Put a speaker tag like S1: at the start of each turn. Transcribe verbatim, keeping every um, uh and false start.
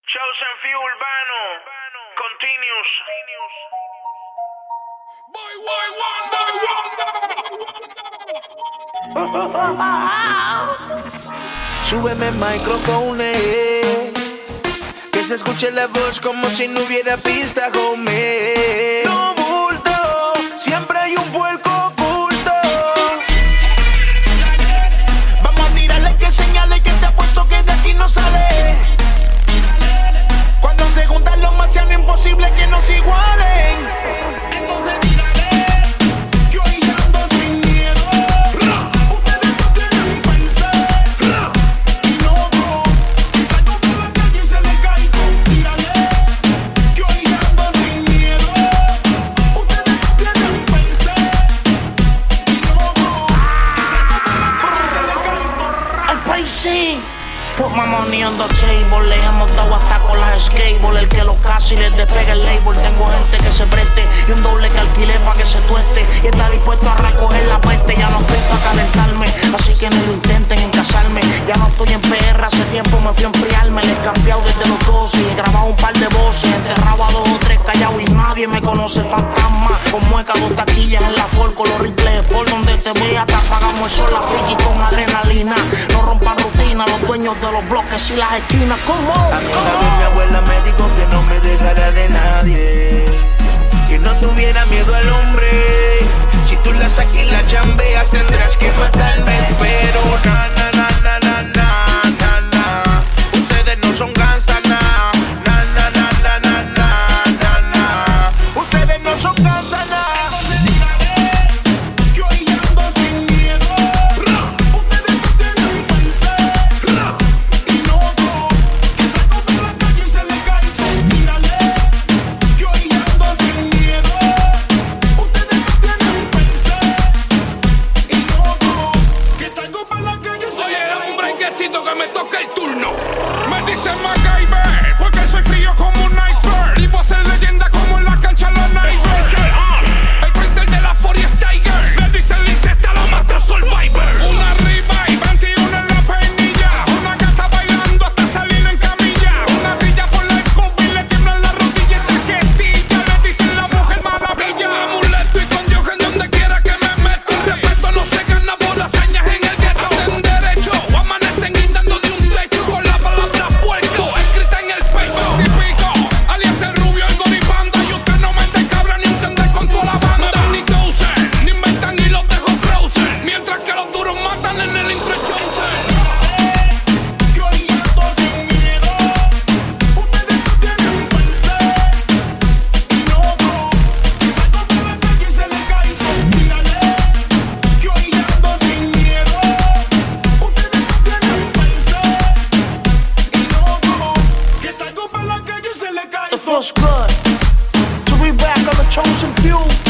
S1: Chosen Few Urbano, Continuous.
S2: Boy, boy, one, boy, one.
S3: Súbeme el micrófono, que se escuche la voz como si no hubiera pista, homie. No bulto, siempre hay un puerco oculto. Vamos a tirarle que señale que te apuesto que de aquí no sale. Cuando se juntan los marcianos, imposible que nos igualen. Entonces
S4: sí. Put my money on the table. Le hemos dado hasta con las skateboard. El que lo casi les despega el label. Tengo gente que se preste y un doble que alquilé pa' que se tueste. Y está dispuesto a recoger la peste. Ya no estoy pa' calentarme, así que no lo intenten en casarme. Ya no estoy en P R, hace tiempo me fui a enfriarme. Le he cambiado desde los doce. He grabado un par de voces. Enterrado a dos o tres callados y nadie me conoce. Fantasma, con mueca, dos taquillas en la Ford. Con los rifles por donde te vea. Te apagamos el sol, la friki con adrenalina. No rompan rutina, los dueños de los bloques y las esquinas. ¿Cómo?
S3: A mí una vez mi abuela me dijo que no me dejara de nadie, que no tuviera miedo al hombre. Si tú la sacas y la chambeas tendrás que matarme. Pero na na na na na na na na. Ustedes no son gangsta na na na na na na na na na. Ustedes no son gangsta na.
S2: Que me toque el turno. Me dicen MacGyver porque soy frío como un iceberg y voy a ser leyenda como en la cancha los Nightbirds. El printer de la Forest Tiger. Me dicen Liseta, la master survivor. Una arriba y veintiuno en la peinilla. Una gata bailando hasta salir en camilla. Una brilla por la escoba y le tiemblan las rodillas. Esta jetilla le dicen la mujer maravilla. Un amuleto y con Dios en donde quiera que me meto. El respeto no se gana por hazañas en el gueto. En derecho o amanecen guindando de un techo con la palabra puerco escrita en el pecho. Típico, alias el rubio, el goripanda. Y usted no mete cabra ni entender con toda la banda. No ni Gozer, ni inventan y los dejo frozen. Mientras que los duros matan en el intro Johnson.
S4: Yo ando sin miedo. Ustedes no tienen pensar. Y no, no. Y salgo por la calle y se le caigo. Mírale. Yo ando sin miedo. Ustedes no tienen pensar. Y no, no. Que salgo por la calle y se le caigo. It feels good to be back on the Chosen Few.